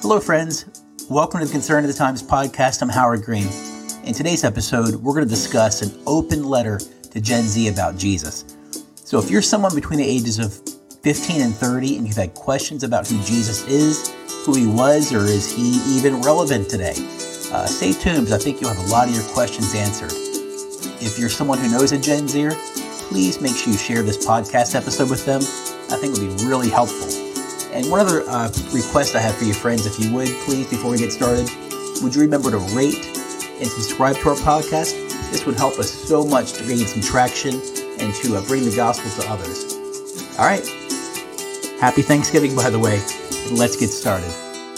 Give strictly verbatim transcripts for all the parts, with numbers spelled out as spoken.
Hello, friends. Welcome to the Concern of the Times podcast. I'm Howard Green. In today's episode, we're going to discuss an open letter to Gen Z about Jesus. So if you're someone between the ages of fifteen and thirty and you've had questions about who Jesus is, who he was, or is he even relevant today, uh, stay tuned because I think you'll have a lot of your questions answered. If you're someone who knows a Gen Zer, please make sure you share this podcast episode with them. I think it would be really helpful. And one other uh, request I have for you, friends, if you would, please, before we get started, would you remember to rate and subscribe to our podcast? This would help us so much to gain some traction and to uh, bring the gospel to others. All right. Happy Thanksgiving, by the way. And let's get started.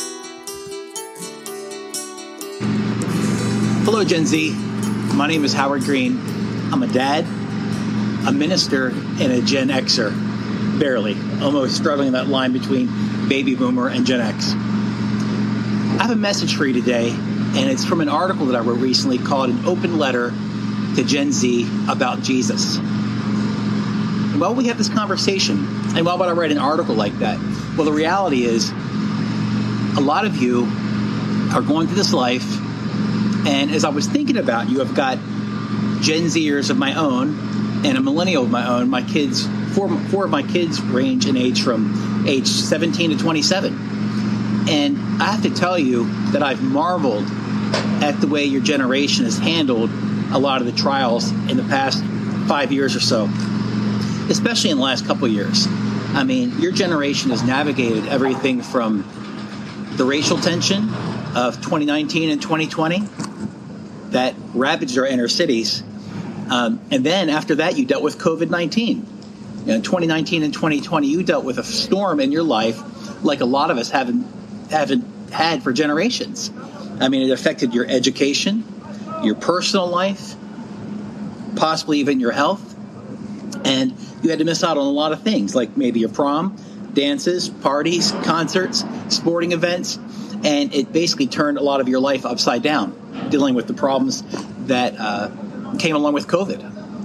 Hello, Gen Z. My name is Howard Green. I'm a dad, a minister, and a Gen Xer. Barely. Almost straddling that line between baby boomer and Gen X. I have a message for you today, and it's from an article that I wrote recently called An Open Letter to Gen Z About Jesus. And while we have this conversation, and why would I write an article like that? Well, the reality is, a lot of you are going through this life, and as I was thinking about you, I've got Gen Zers of my own and a millennial of my own. My kids, four, four of my kids range in age from age seventeen to twenty-seven. And I have to tell you that I've marveled at the way your generation has handled a lot of the trials in the past five years or so, especially in the last couple of years. I mean, your generation has navigated everything from the racial tension of twenty nineteen and twenty twenty that ravaged our inner cities. Um, and then after that, you dealt with covid nineteen. You know, in twenty nineteen and twenty twenty, you dealt with a storm in your life like a lot of us haven't haven't had for generations. I mean, it affected your education, your personal life, possibly even your health. And you had to miss out on a lot of things, like maybe your prom, dances, parties, concerts, sporting events. And it basically turned a lot of your life upside down, dealing with the problems that uh, came along with COVID.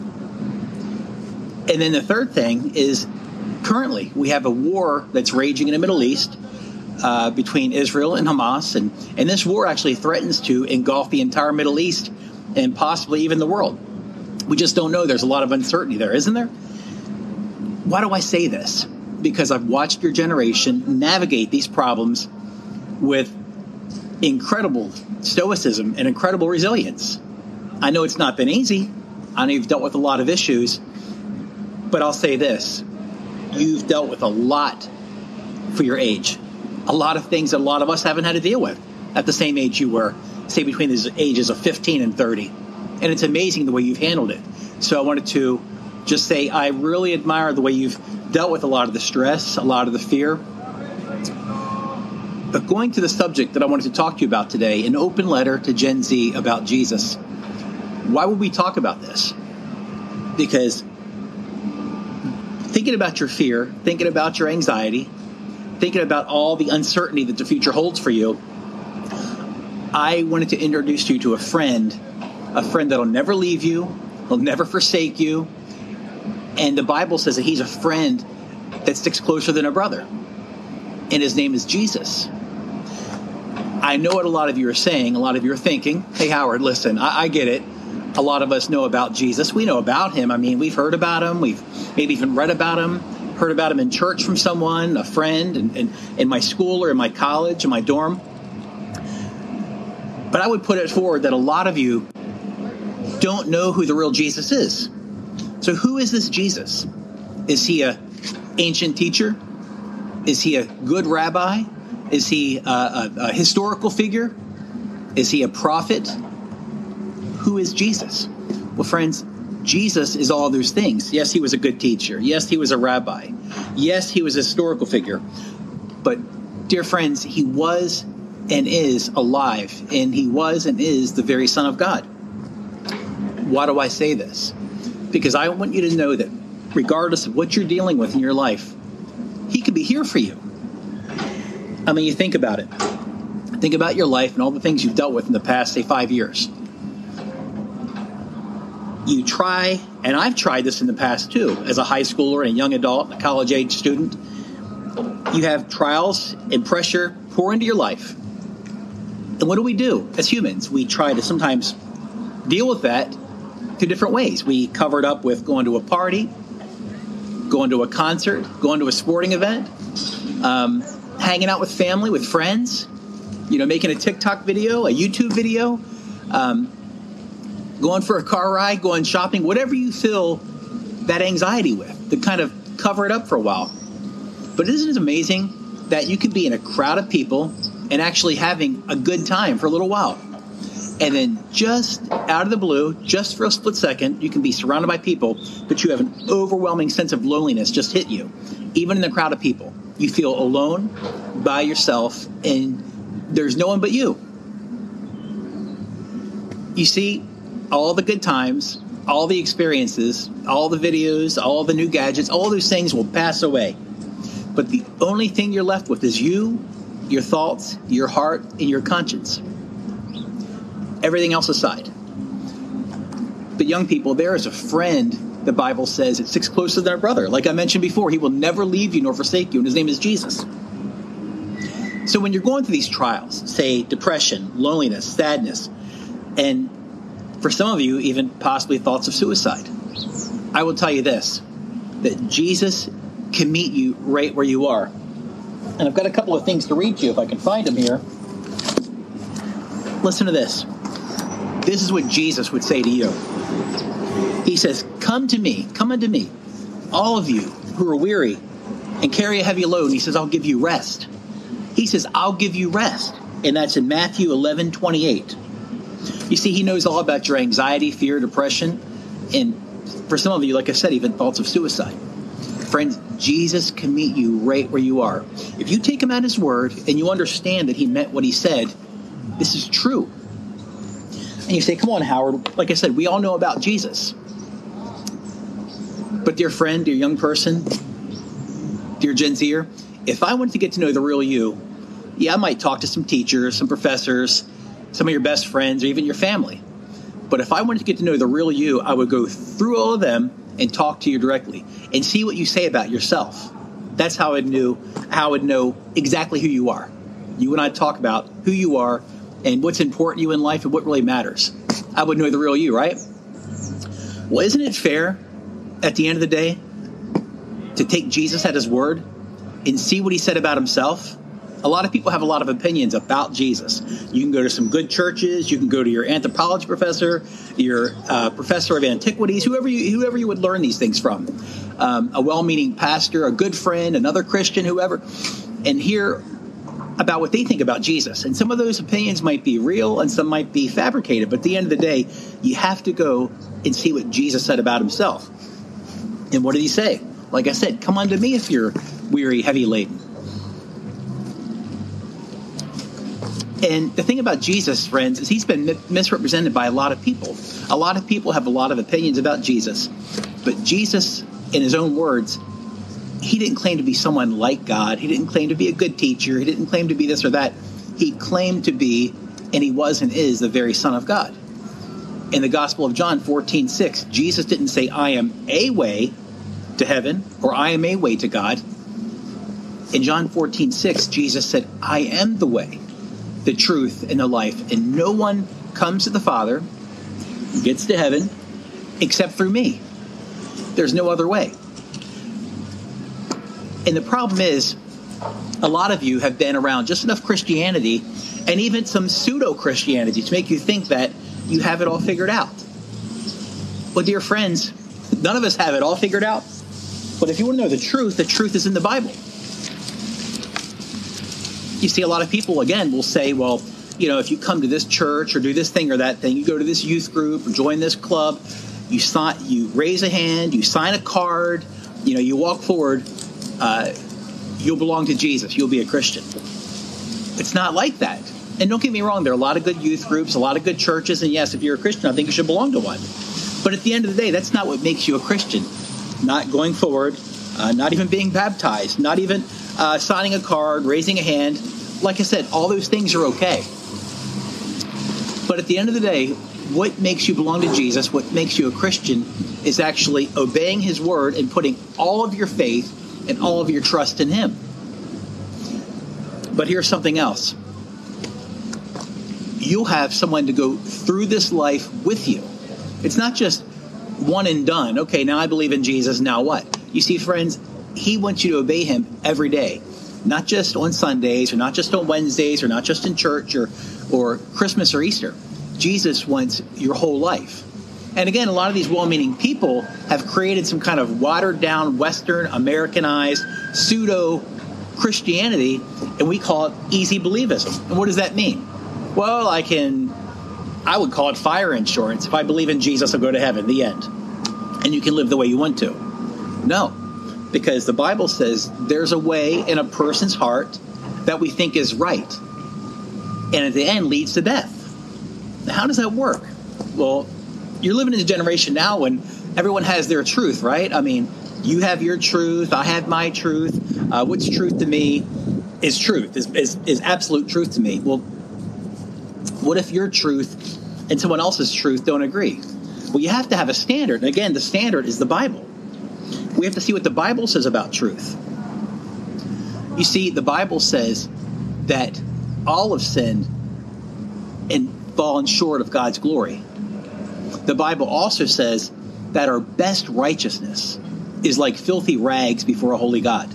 And then the third thing is currently we have a war that's raging in the Middle East uh, between Israel and Hamas. And, and this war actually threatens to engulf the entire Middle East and possibly even the world. We just don't know. There's a lot of uncertainty there, isn't there? Why do I say this? Because I've watched your generation navigate these problems with incredible stoicism and incredible resilience. I know it's not been easy. I know you've dealt with a lot of issues, but I'll say this. You've dealt with a lot for your age. A lot of things that a lot of us haven't had to deal with at the same age you were, say between the ages of fifteen and thirty. And it's amazing the way you've handled it. So I wanted to just say I really admire the way you've dealt with a lot of the stress, a lot of the fear. But going to the subject that I wanted to talk to you about today, an open letter to Gen Z about Jesus. Why would we talk about this? Because thinking about your fear, thinking about your anxiety, thinking about all the uncertainty that the future holds for you, I wanted to introduce you to a friend, a friend that'll never leave you, will never forsake you. And the Bible says that he's a friend that sticks closer than a brother. And his name is Jesus. I know what a lot of you are saying. A lot of you are thinking, hey, Howard, listen, I, I get it. A lot of us know about Jesus. We know about him. I mean, we've heard about him. We've maybe even read about him, heard about him in church from someone, a friend, and in, in, in my school or in my college, in my dorm. But I would put it forward that a lot of you don't know who the real Jesus is. So who is this Jesus? Is he a ancient teacher? Is he a good rabbi? Is he a, a, a historical figure? Is he a prophet? Who is Jesus? Well, friends, Jesus is all those things. Yes, he was a good teacher. Yes, he was a rabbi. Yes, he was a historical figure. But, dear friends, he was and is alive, and he was and is the very Son of God. Why do I say this? Because I want you to know that regardless of what you're dealing with in your life, he could be here for you. I mean, you think about it. Think about your life and all the things you've dealt with in the past, say, five years. You try, and I've tried this in the past too, as a high schooler and a young adult, a college-age student. You have trials and pressure pour into your life. And what do we do as humans? We try to sometimes deal with that two different ways. We cover it up with going to a party, going to a concert, going to a sporting event, um, hanging out with family, with friends, you know, making a TikTok video, a YouTube video, um, going for a car ride, going shopping, whatever you fill that anxiety with, to kind of cover it up for a while. But isn't it amazing that you could be in a crowd of people and actually having a good time for a little while? And then just out of the blue, just for a split second, you can be surrounded by people, but you have an overwhelming sense of loneliness just hit you. Even in the crowd of people, you feel alone by yourself, and there's no one but you. You see, all the good times, all the experiences, all the videos, all the new gadgets, all those things will pass away. But the only thing you're left with is you, your thoughts, your heart, and your conscience. Everything else aside. But young people, there is a friend, the Bible says, it sticks closer than a brother. Like I mentioned before, he will never leave you nor forsake you, and his name is Jesus. So when you're going through these trials, say depression, loneliness, sadness, and for some of you, even possibly thoughts of suicide, I will tell you this, that Jesus can meet you right where you are. And I've got a couple of things to read to you if I can find them here. Listen to this. This is what Jesus would say to you. He says, come to me, come unto me, all of you who are weary and carry a heavy load. And he says, I'll give you rest. He says, I'll give you rest. And that's in Matthew eleven twenty-eight. You see, he knows all about your anxiety, fear, depression, and for some of you, like I said, even thoughts of suicide. Friends, Jesus can meet you right where you are. If you take him at his word and you understand that he meant what he said, this is true. And you say, come on, Howard. Like I said, we all know about Jesus. But dear friend, dear young person, dear Gen Zer, if I wanted to get to know the real you, yeah, I might talk to some teachers, some professors, some of your best friends, or even your family. But if I wanted to get to know the real you, I would go through all of them and talk to you directly and see what you say about yourself. That's how I'd know, how I'd know exactly who you are. You and I talk about who you are and what's important to you in life and what really matters. I would know the real you, right? Well, isn't it fair at the end of the day to take Jesus at his word and see what he said about himself? A lot of people have a lot of opinions about Jesus. You can go to some good churches. You can go to your anthropology professor, your uh, professor of antiquities, whoever you, whoever you would learn these things from, um, a well-meaning pastor, a good friend, another Christian, whoever, and hear about what they think about Jesus. And some of those opinions might be real and some might be fabricated. But at the end of the day, you have to go and see what Jesus said about himself. And what did he say? Like I said, come unto me if you're weary, heavy laden. And the thing about Jesus, friends, is he's been misrepresented by a lot of people. A lot of people have a lot of opinions about Jesus. But Jesus, in his own words, he didn't claim to be someone like God. He didn't claim to be a good teacher. He didn't claim to be this or that. He claimed to be, and he was and is, the very Son of God. In the Gospel of John fourteen six, Jesus didn't say, I am a way to heaven, or I am a way to God. In John fourteen six, Jesus said, I am the way, the truth, and the life, and no one comes to the Father, gets to heaven, except through me. There's no other way. And the problem is, a lot of you have been around just enough Christianity and even some pseudo-Christianity to make you think that you have it all figured out. Well, dear friends, none of us have it all figured out. But if you want to know the truth, the truth is in the Bible. You see, a lot of people, again, will say, well, you know, if you come to this church or do this thing or that thing, you go to this youth group or join this club, you sign, you raise a hand, you sign a card, you know, you walk forward, uh, you'll belong to Jesus. You'll be a Christian. It's not like that. And don't get me wrong, there are a lot of good youth groups, a lot of good churches, and yes, if you're a Christian, I think you should belong to one. But at the end of the day, that's not what makes you a Christian. Not going forward, uh, not even being baptized, not even uh, signing a card, raising a hand. Like I said, all those things are okay. But at the end of the day, what makes you belong to Jesus, what makes you a Christian, is actually obeying his word and putting all of your faith and all of your trust in him. But here's something else. You'll have someone to go through this life with you. It's not just one and done. Okay, now I believe in Jesus, now what? You see, friends, he wants you to obey him every day. Not just on Sundays, or not just on Wednesdays, or not just in church, or, or Christmas or Easter. Jesus wants your whole life. And again, a lot of these well-meaning people have created some kind of watered-down, Western, Americanized, pseudo-Christianity, and we call it easy believism. And what does that mean? Well, I can, I would call it fire insurance. If I believe in Jesus, I'll go to heaven, the end. And you can live the way you want to. No. Because the Bible says there's a way in a person's heart that we think is right. And at the end leads to death. Now, how does that work? Well, you're living in a generation now when everyone has their truth, right? I mean, you have your truth. I have my truth. Uh, what's truth to me is truth, is, is, is absolute truth to me. Well, what if your truth and someone else's truth don't agree? Well, you have to have a standard. And again, the standard is the Bible. We have to see what the Bible says about truth. You see, the Bible says that all have sinned and fallen short of God's glory. The Bible also says that our best righteousness is like filthy rags before a holy God.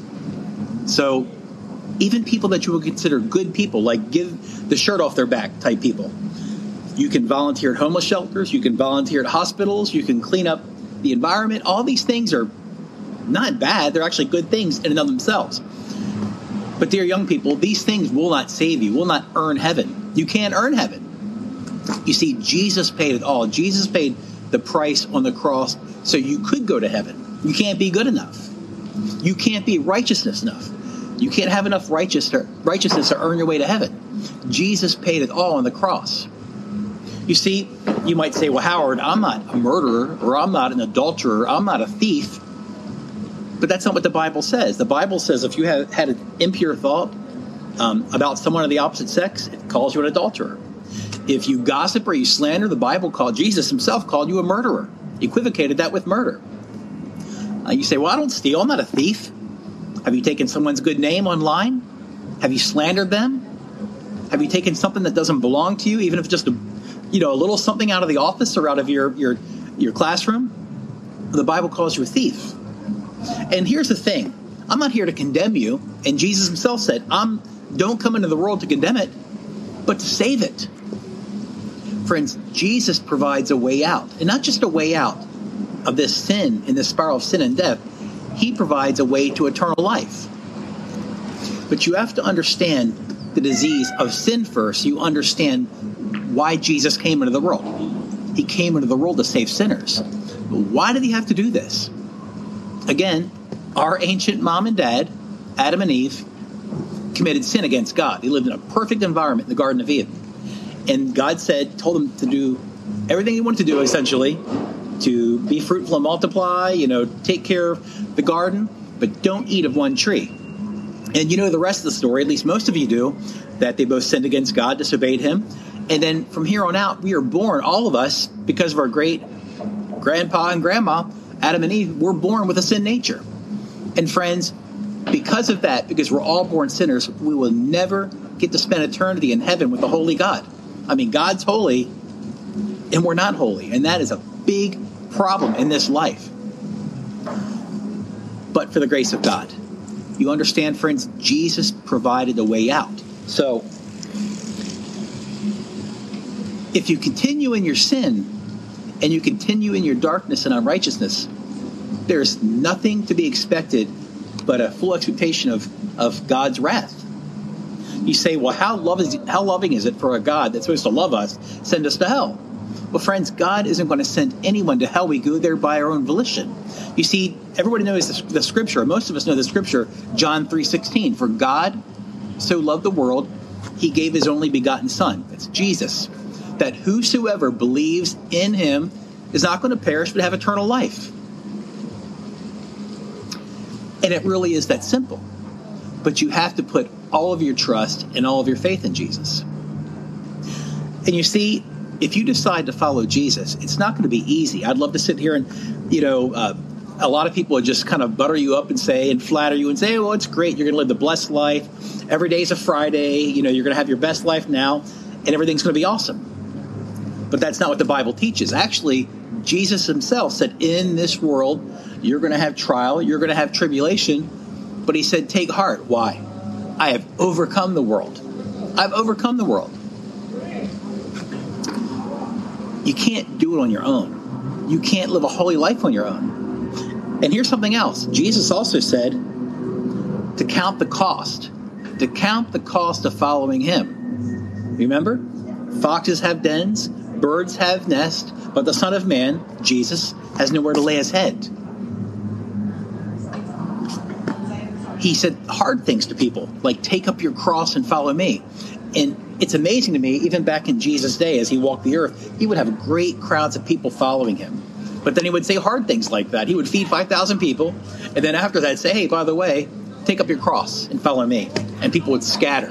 So even people that you would consider good people, like give the shirt off their back type people, you can volunteer at homeless shelters, you can volunteer at hospitals, you can clean up the environment. All these things are not bad. They're actually good things in and of themselves. But dear young people, these things will not save you, will not earn heaven. You can't earn heaven. You see, Jesus paid it all. Jesus paid the price on the cross so you could go to heaven. You can't be good enough. You can't be righteousness enough. You can't have enough righteous to, righteousness to earn your way to heaven. Jesus paid it all on the cross. You see, you might say, well, Howard, I'm not a murderer, or I'm not an adulterer, I'm not a thief. But that's not what the Bible says. The Bible says if you have had an impure thought um, about someone of the opposite sex, it calls you an adulterer. If you gossip or you slander, the Bible called, Jesus himself called you a murderer. He equivocated that with murder. Uh, you say, well, I don't steal, I'm not a thief. Have you taken someone's good name online? Have you slandered them? Have you taken something that doesn't belong to you, even if just a you know, a little something out of the office or out of your, your, your classroom? The Bible calls you a thief. And here's the thing. I'm not here to condemn you. And Jesus himself said, I'm, don't come into the world to condemn it, but to save it. Friends, Jesus provides a way out. And not just a way out of this sin, in this spiral of sin and death. He provides a way to eternal life. But you have to understand the disease of sin first. You understand why Jesus came into the world. He came into the world to save sinners. But why did he have to do this? Again, our ancient mom and dad, Adam and Eve, committed sin against God. They lived in a perfect environment in the Garden of Eden. And God said, told them to do everything he wanted to do, essentially, to be fruitful and multiply, you know, take care of the garden, but don't eat of one tree. And you know the rest of the story, at least most of you do, that they both sinned against God, disobeyed him. And then from here on out, we are born, all of us, because of our great grandpa and grandma, Adam and Eve, we're born with a sin nature. And friends, because of that, because we're all born sinners, we will never get to spend eternity in heaven with the holy God. I mean, God's holy, and we're not holy. And that is a big problem in this life. But for the grace of God. You understand, friends, Jesus provided a way out. So, if you continue in your sin and you continue in your darkness and unrighteousness, there's nothing to be expected but a full expectation of, of God's wrath. You say, well, how, love is, how loving is it for a God that's supposed to love us, send us to hell? Well, friends, God isn't going to send anyone to hell. We go there by our own volition. You see, everybody knows the, the scripture. Most of us know the scripture, John three sixteen. For God so loved the world, he gave his only begotten son. That's Jesus. That whosoever believes in him is not going to perish but have eternal life. And it really is that simple. But you have to put all of your trust and all of your faith in Jesus. And you see, if you decide to follow Jesus, it's not going to be easy. I'd love to sit here and, you know, uh, a lot of people would just kind of butter you up and say and flatter you and say, well, it's great. You're going to live the blessed life. Every day's a Friday. You know, you're going to have your best life now, and everything's going to be awesome. But that's not what the Bible teaches. Actually, Jesus himself said, in this world, you're going to have trial. You're going to have tribulation. But he said, take heart. Why? I have overcome the world. I've overcome the world. You can't do it on your own. You can't live a holy life on your own. And here's something else. Jesus also said to count the cost. To count the cost of following him. Remember? Foxes have dens, birds have nests, but the Son of Man, Jesus, has nowhere to lay his head. He said hard things to people, like take up your cross and follow me. And it's amazing to me, even back in Jesus' day, as he walked the earth, he would have great crowds of people following him. But then he would say hard things like that. He would feed five thousand people, and then after that say, hey, by the way, take up your cross and follow me. And people would scatter.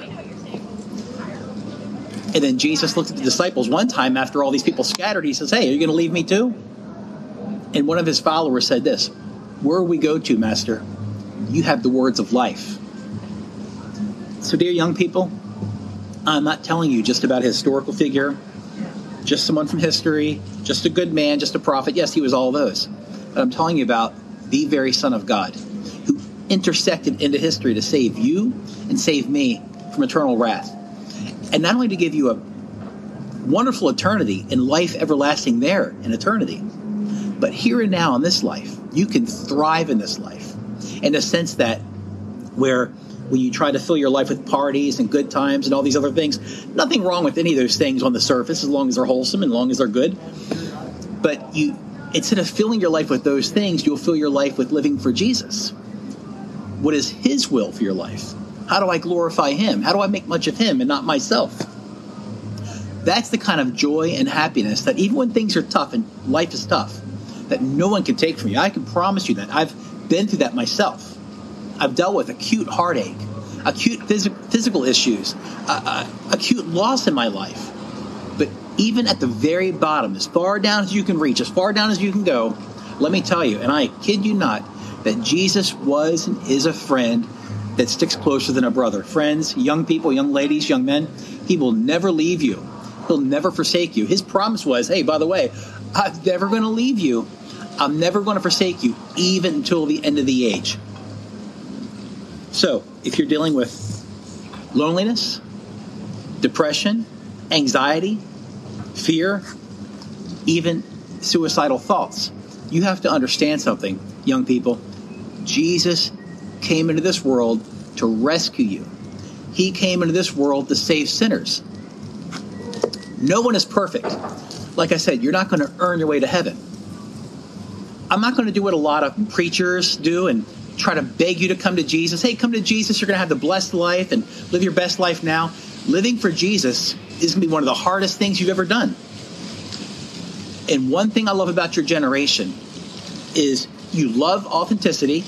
And then Jesus looked at the disciples one time after all these people scattered. He says, hey, are you going to leave me too? And one of his followers said this, where we go to, Master, you have the words of life. So, dear young people, I'm not telling you just about a historical figure, just someone from history, just a good man, just a prophet. Yes, he was all those. But I'm telling you about the very Son of God who intersected into history to save you and save me from eternal wrath. And not only to give you a wonderful eternity and life everlasting there in eternity, but here and now in this life, you can thrive in this life in the sense that where when you try to fill your life with parties and good times and all these other things, nothing wrong with any of those things on the surface as long as they're wholesome and as long as they're good. But you, instead of filling your life with those things, you'll fill your life with living for Jesus. What is his will for your life? How do I glorify him? How do I make much of him and not myself? That's the kind of joy and happiness that even when things are tough and life is tough, that no one can take from you. I can promise you that. I've been through that myself. I've dealt with acute heartache, acute phys- physical issues, uh, uh, acute loss in my life. But even at the very bottom, as far down as you can reach, as far down as you can go, let me tell you, and I kid you not, that Jesus was and is a friend that sticks closer than a brother. Friends, young people, young ladies, young men, he will never leave you. He'll never forsake you. His promise was, hey, by the way, I'm never going to leave you. I'm never going to forsake you, even until the end of the age. So, if you're dealing with loneliness, depression, anxiety, fear, even suicidal thoughts, you have to understand something, young people. Jesus came into this world to rescue you. He came into this world to save sinners. No one is perfect. Like I said, you're not going to earn your way to heaven. I'm not going to do what a lot of preachers do and try to beg you to come to Jesus. Hey, come to Jesus. You're going to have the blessed life and live your best life now. Living for Jesus is going to be one of the hardest things you've ever done. And one thing I love about your generation is you love authenticity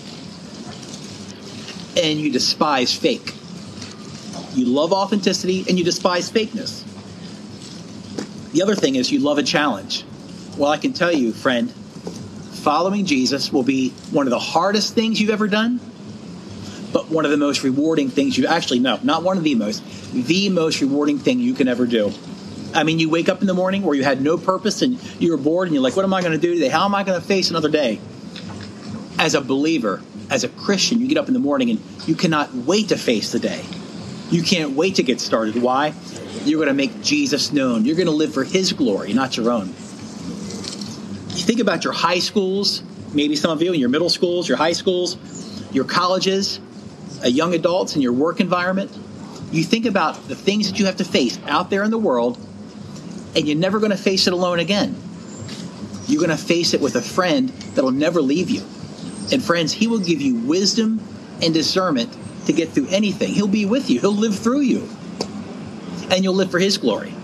and you despise fake. You love authenticity and you despise fakeness. The other thing is you love a challenge. Well, I can tell you, friend, following Jesus will be one of the hardest things you've ever done, but one of the most rewarding things you actually, no, not one of the most, the most rewarding thing you can ever do. I mean, you wake up in the morning where you had no purpose and you were bored and you're like, what am I going to do today? How am I going to face another day? As a believer, as a Christian, you get up in the morning and you cannot wait to face the day. You can't wait to get started. Why? You're going to make Jesus known. You're going to live for his glory, not your own. You think about your high schools, maybe some of you in your middle schools, your high schools, your colleges, uh, young adults in your work environment. You think about the things that you have to face out there in the world, and you're never going to face it alone again. You're going to face it with a friend that'll never leave you. And friends, he will give you wisdom and discernment to get through anything. He'll be with you. He'll live through you. And you'll live for his glory.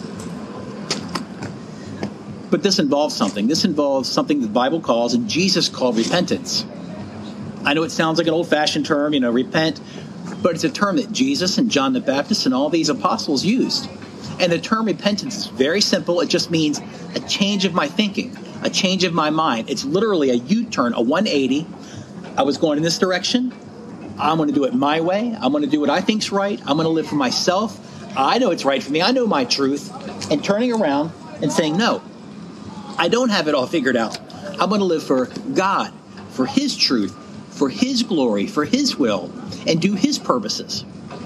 But this involves something. This involves something the Bible calls and Jesus called repentance. I know it sounds like an old-fashioned term, you know, repent, but it's a term that Jesus and John the Baptist and all these apostles used. And the term repentance is very simple. It just means a change of my thinking, a change of my mind. It's literally a U-turn, a one eighty. I was going in this direction. I'm going to do it my way. I'm going to do what I think's right. I'm going to live for myself. I know it's right for me. I know my truth. And turning around and saying, no, I don't have it all figured out. I'm going to live for God, for his truth, for his glory, for his will, and do his purposes.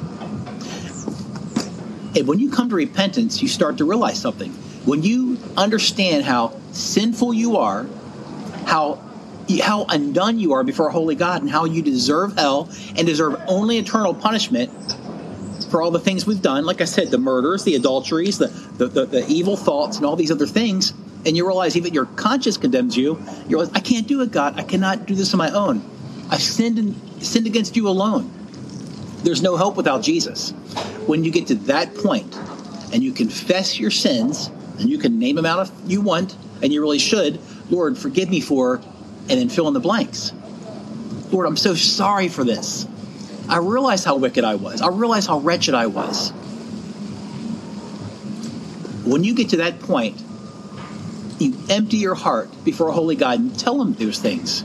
And when you come to repentance, you start to realize something. When you understand how sinful you are, how how undone you are before a holy God, and how you deserve hell and deserve only eternal punishment for all the things we've done, like I said, the murders, the adulteries, the, the, the, the evil thoughts, and all these other things, and you realize even your conscience condemns you, you realize, I can't do it, God. I cannot do this on my own. I've sinned, and, sinned against you alone. There's no hope without Jesus. When you get to that point and you confess your sins, and you can name them out if you want, and you really should, Lord, forgive me for, and then fill in the blanks. Lord, I'm so sorry for this. I realize how wicked I was. I realize how wretched I was. When you get to that point, you empty your heart before a holy God and tell him those things.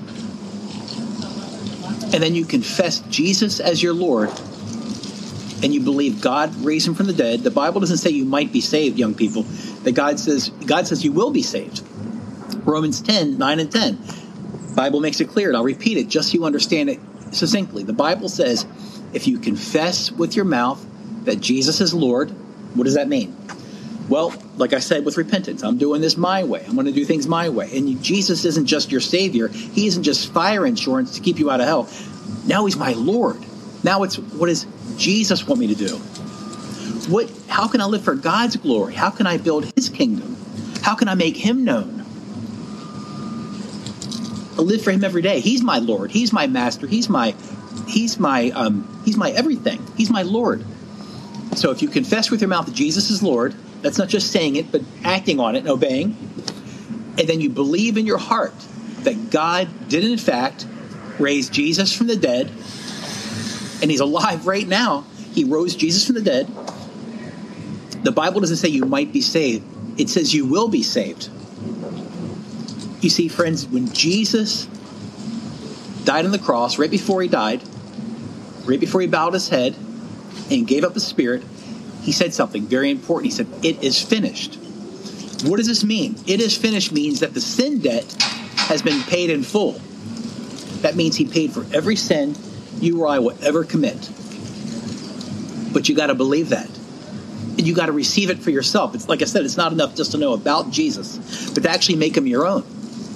And then you confess Jesus as your Lord, and you believe God raised him from the dead. The Bible doesn't say you might be saved, young people. That God says God says you will be saved. Romans ten, nine and ten. The Bible makes it clear, and I'll repeat it just so you understand it succinctly. The Bible says, if you confess with your mouth that Jesus is Lord, what does that mean? Well, like I said with repentance, I'm doing this my way. I'm going to do things my way. And Jesus isn't just your Savior. He isn't just fire insurance to keep you out of hell. Now he's my Lord. Now it's, what does Jesus want me to do? What? How can I live for God's glory? How can I build his kingdom? How can I make him known? I live for him every day. He's my Lord. He's my master. He's my, he's my, um, he's my everything. He's my Lord. So if you confess with your mouth that Jesus is Lord, that's not just saying it, but acting on it and obeying. And then you believe in your heart that God did in fact raise Jesus from the dead, and he's alive right now. He rose Jesus from the dead. The Bible doesn't say you might be saved. It says you will be saved. You see, friends, when Jesus died on the cross, right before he died, right before he bowed his head and gave up his spirit, he said something very important. He said, it is finished. What does this mean? It is finished means that the sin debt has been paid in full. That means he paid for every sin you or I will ever commit. But you got to believe that. And you got to receive it for yourself. It's like I said, it's not enough just to know about Jesus, but to actually make him your own.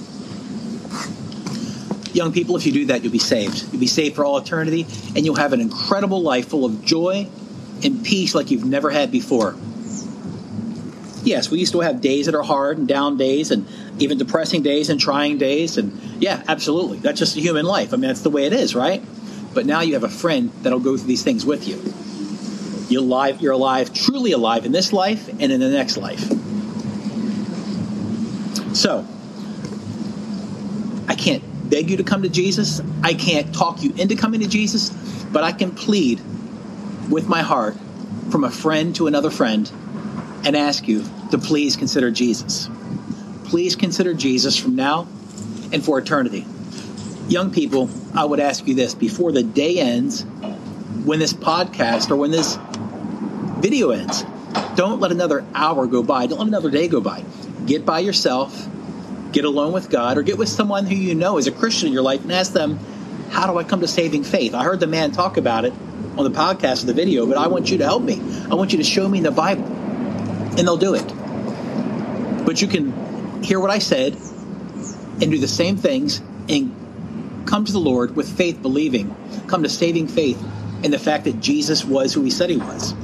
Young people, if you do that, you'll be saved. You'll be saved for all eternity, and you'll have an incredible life full of joy and peace like you've never had before. Yes, we used to have days that are hard and down days and even depressing days and trying days. And yeah, absolutely. That's just a human life. I mean, that's the way it is, right? But now you have a friend that'll go through these things with you. You're alive, you're alive, truly alive in this life and in the next life. So, I can't beg you to come to Jesus. I can't talk you into coming to Jesus, but I can plead with my heart from a friend to another friend and ask you to please consider Jesus. Please consider Jesus from now and for eternity. Young people, I would ask you this before the day ends, when this podcast or when this video ends, don't let another hour go by. Don't let another day go by. Get by yourself, get alone with God, or get with someone who you know is a Christian in your life and ask them, how do I come to saving faith? I heard the man talk about it on the podcast or the video, but I want you to help me. I want you to show me in the Bible. And they'll do it. But you can hear what I said and do the same things and come to the Lord with faith, believing, come to saving faith in the fact that Jesus was who he said he was.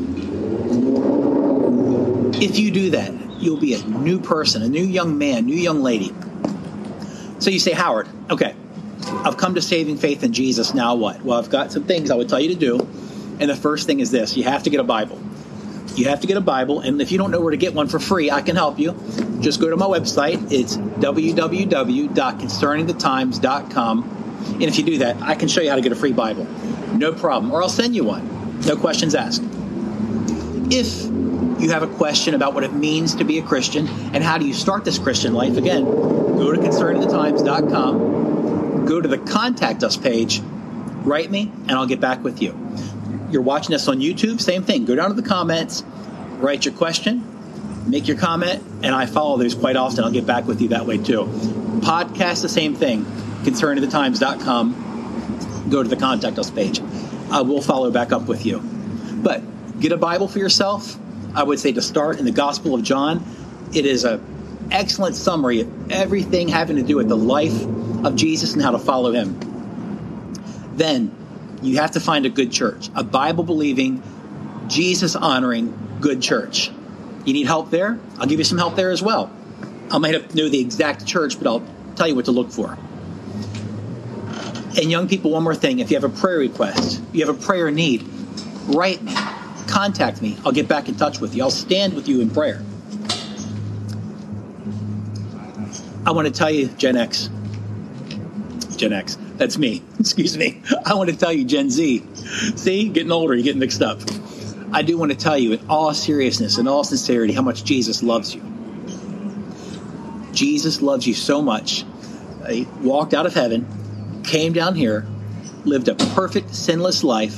If you do that, you'll be a new person, a new young man, new young lady. So you say, Howard, okay, I've come to saving faith in Jesus. Now what? Well, I've got some things I would tell you to do. And the first thing is this. You have to get a Bible. You have to get a Bible. And if you don't know where to get one for free, I can help you. Just go to my website. It's w w w dot concerning the times dot com. And if you do that, I can show you how to get a free Bible. No problem. Or I'll send you one. No questions asked. If you have a question about what it means to be a Christian and how do you start this Christian life, again, go to concern of the times dot com, go to the Contact Us page, write me, and I'll get back with you. You're watching us on YouTube, same thing. Go down to the comments, write your question, make your comment, and I follow those quite often. I'll get back with you that way too. Podcast, the same thing. concern of the times dot com. Go to the Contact Us page. I will follow back up with you. But get a Bible for yourself. I would say to start in the Gospel of John. It is an excellent summary of everything having to do with the life of Jesus and how to follow him. Then you have to find a good church, a Bible-believing, Jesus-honoring good church. You need help there? I'll give you some help there as well. I might have to know the exact church, but I'll tell you what to look for. And young people, one more thing. If you have a prayer request, if you have a prayer need, write me, contact me. I'll get back in touch with you. I'll stand with you in prayer. I want to tell you, Gen X. Gen X. That's me. Excuse me. I want to tell you, Gen Z. See, getting older, you're getting mixed up. I do want to tell you in all seriousness, in all sincerity, how much Jesus loves you. Jesus loves you so much. He walked out of heaven, came down here, lived a perfect, sinless life,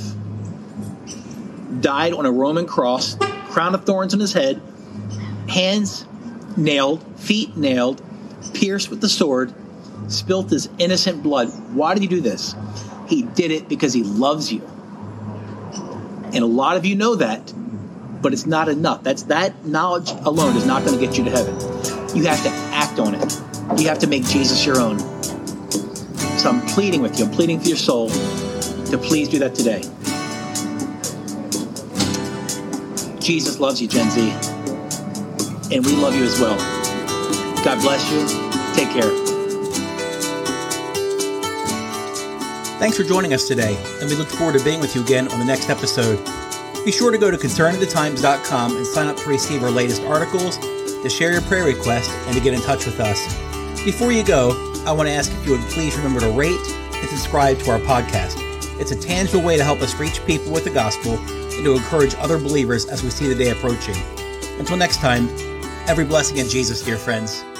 died on a Roman cross, crown of thorns on his head, hands nailed, feet nailed, pierced with the sword, spilt his innocent blood. Why did he do this? He did it because he loves you. And a lot of you know that, but it's not enough. That's that knowledge alone is not going to get you to heaven. You have to act on it. You have to make Jesus your own. So I'm pleading with you, I'm pleading for your soul to please do that today. Jesus loves you, Gen Z. And we love you as well. God bless you. Take care. Thanks for joining us today, and we look forward to being with you again on the next episode. Be sure to go to concern of the times dot com and sign up to receive our latest articles, to share your prayer request, and to get in touch with us. Before you go, I want to ask if you would please remember to rate and subscribe to our podcast. It's a tangible way to help us reach people with the gospel and to encourage other believers as we see the day approaching. Until next time, every blessing in Jesus, dear friends.